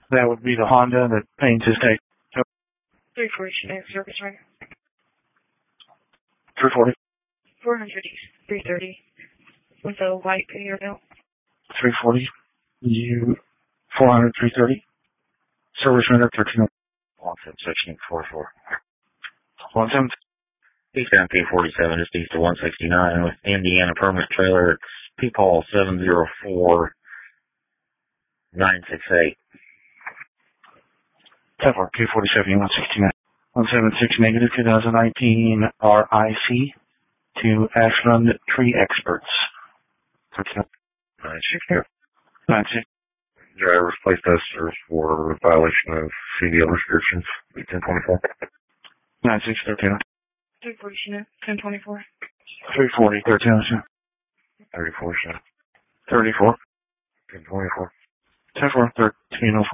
That would be the Honda that pains his tape. 340 Chinook service runner. 340. 400 East 330 with a white conveyor belt. 340. 400 330. Service runner 13. 17644. 17. Eastbound P47 just east of 169 with Indiana permit trailer. It's P-Paul 704968. 10-4, P47 169. 176 negative 2019 RIC to Ashland Tree Experts. 960. 96. Driver's place testers for violation of CDL restrictions. 1024. 96 13. 340 Chinook 1024. 340 13. 34. 34. 1024. 10-4 1304.